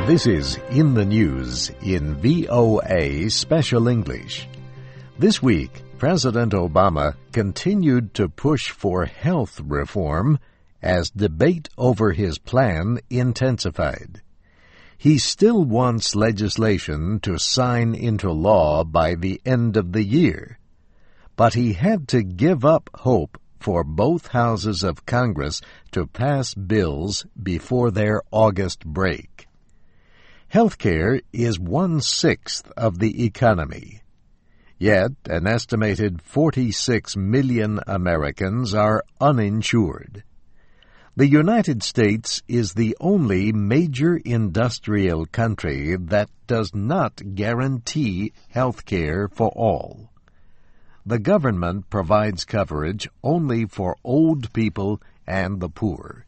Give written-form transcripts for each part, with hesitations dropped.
This is In the News in VOA Special English. This week, President Obama continued to push for health reform as debate over his plan intensified. He still wants legislation to sign into law by the end of the year, but he had to give up hope for both houses of Congress to pass bills before their August break. Healthcare is 1/6 of the economy. Yet, an estimated 46 million Americans are uninsured. The United States is the only major industrial country that does not guarantee health care for all. The government provides coverage only for old people and the poor.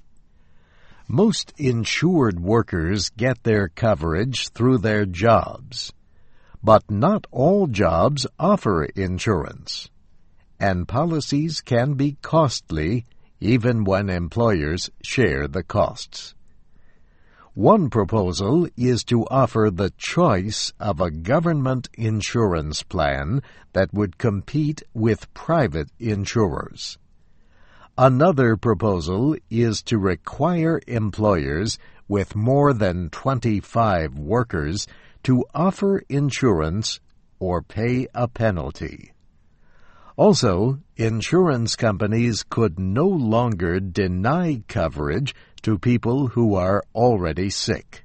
Most insured workers get their coverage through their jobs, but not all jobs offer insurance, and policies can be costly even when employers share the costs. One proposal is to offer the choice of a government insurance plan that would compete with private insurers. Another proposal is to require employers with more than 25 workers to offer insurance or pay a penalty. Also, insurance companies could no longer deny coverage to people who are already sick.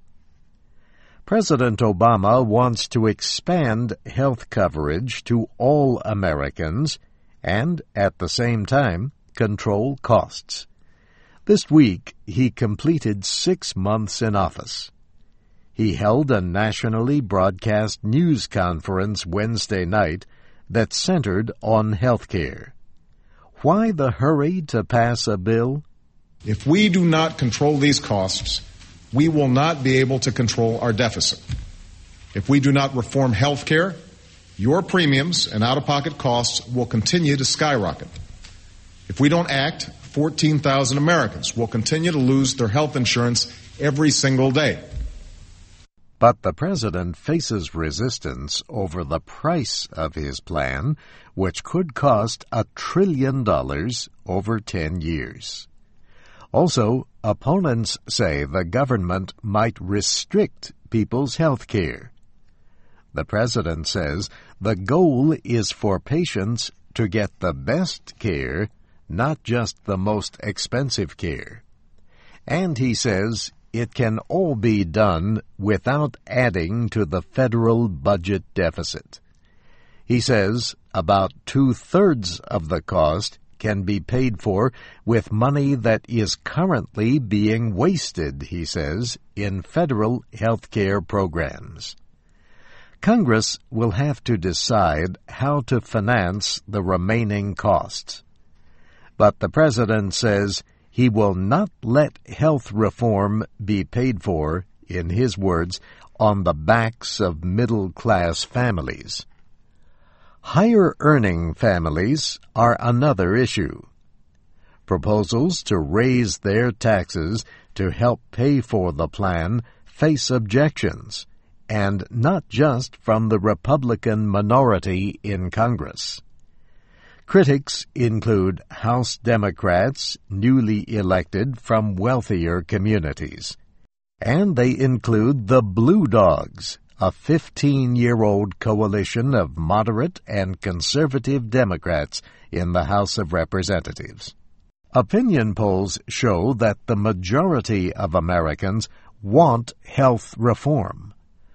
President Obama wants to expand health coverage to all Americans and, at the same time, control costs. This week, he completed 6 months in office. He held a nationally broadcast news conference Wednesday night that centered on health care. Why the hurry to pass a bill? If we do not control these costs, we will not be able to control our deficit. If we do not reform health care, your premiums and out-of-pocket costs will continue to skyrocket. If we don't act, 14,000 Americans will continue to lose their health insurance every single day. But the president faces resistance over the price of his plan, which could cost $1 trillion over 10 years. Also, opponents say the government might restrict people's health care. The president says the goal is for patients to get the best care, not just the most expensive care. And he says it can all be done without adding to the federal budget deficit. He says about 2/3 of the cost can be paid for with money that is currently being wasted, he says, in federal health care programs. Congress will have to decide how to finance the remaining costs. But the president says he will not let health reform be paid for, in his words, on the backs of middle-class families. Higher-earning families are another issue. Proposals to raise their taxes to help pay for the plan face objections, and not just from the Republican minority in Congress. Critics include House Democrats newly elected from wealthier communities. And they include the Blue Dogs, a 15-year-old coalition of moderate and conservative Democrats in the House of Representatives. Opinion polls show that the majority of Americans want health reform.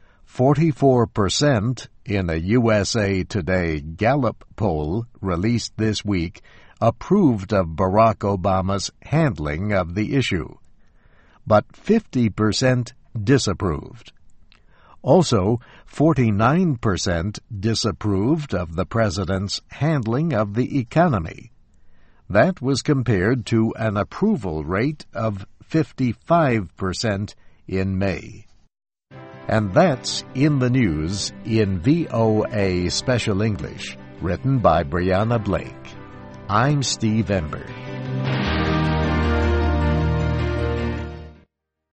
44% in a USA Today Gallup poll released this week approved of Barack Obama's handling of the issue, but 50% disapproved. Also, 49% disapproved of the president's handling of the economy. That was compared to an approval rate of 55% in May. And that's In the News in VOA Special English, written by Brianna Blake. I'm Steve Ember.